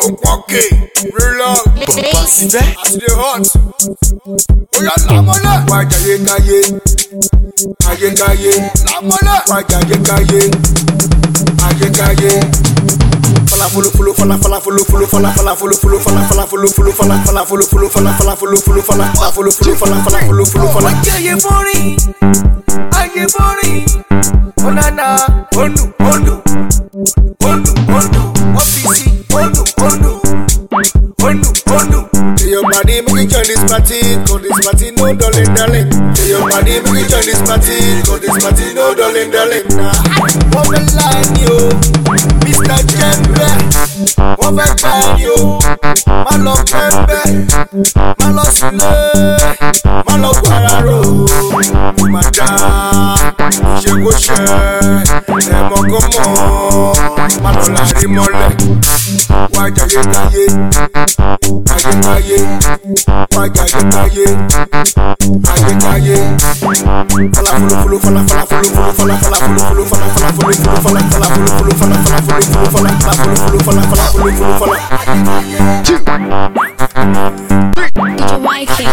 Okay, relax. As they hot. Oya lamole. Wajaye kaye. Aye kaye. Lamole. Wajaye kaye. Aye kaye. Fala fulu fulu fala fala fulu fulu fala fala fulu fulu fala fala fulu fulu fala fala fulu fulu fala fala fulu fulu fala fala fulu fulu fala fala fulu fulu fala. Wajaye bori. Aye bori. Onana. Ondu. Ondu. Ondu. Ondu. Office. Ondu. Ondu. Ondu. Ondu. Say your body make you join this party. Go this party, no darling, darling. Say your body make you join this party. Go this party, no darling, darling. Nah, woman line you, Mr. Jembe. Woman line you, Malo Jembe, Malo Sule, Malo Guararo. Umada, Goshe Goshe, Emo Gomo, Malo Lari Mole. Wajaye kaye, aye kaye, wajaye kaye, aye kaye. Fala fulu fulu fala fala fulu fulu fala fala fulu fulu fala fala fulu fulu fala fala fulu fulu fala fala fulu fulu fala fala fulu fulu fala fala fulu fulu fala. DJ Mikey.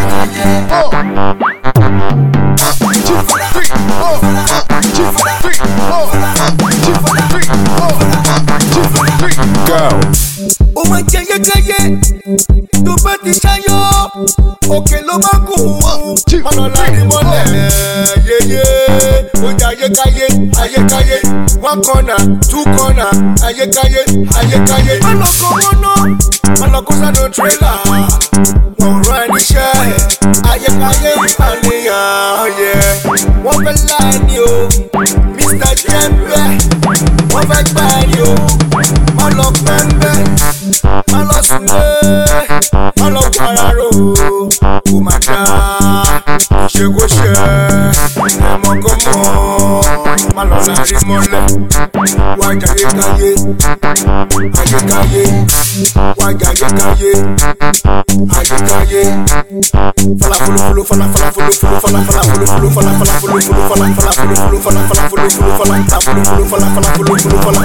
Go. Oh my kaye kaye, tó bá ti ṣayọ̀, òkè ló máa gùn. Malo lari mole, yeye. Ojaye kaye, aye kaye. One corner, two corner, aye kaye, aye kaye. Malo ko wono, malo ko sanu trailer. Wọ́n rán níṣẹ́, aye kaye ìpànìyàn, yeah. Wọ́n fẹ́ láàánú o, Mr. Jembe. Wọ́n fẹ́ gbá ẹni o, malo pẹ́ńpẹ́. Malo Sule, Malo Guararo. Umada, Goshe Goshe, Emo Gomo, Malo Lari Mole. Wajaye kaye, aye kaye, wajaye kaye, aye kaye. Fala fulu fulu fala fala fulu fulu fala fala fulu fulu fala fala fulu fulu fala fala fulu fulu fala fala fulu fulu fala fala fulu fulu fala fala fulu fulu fala.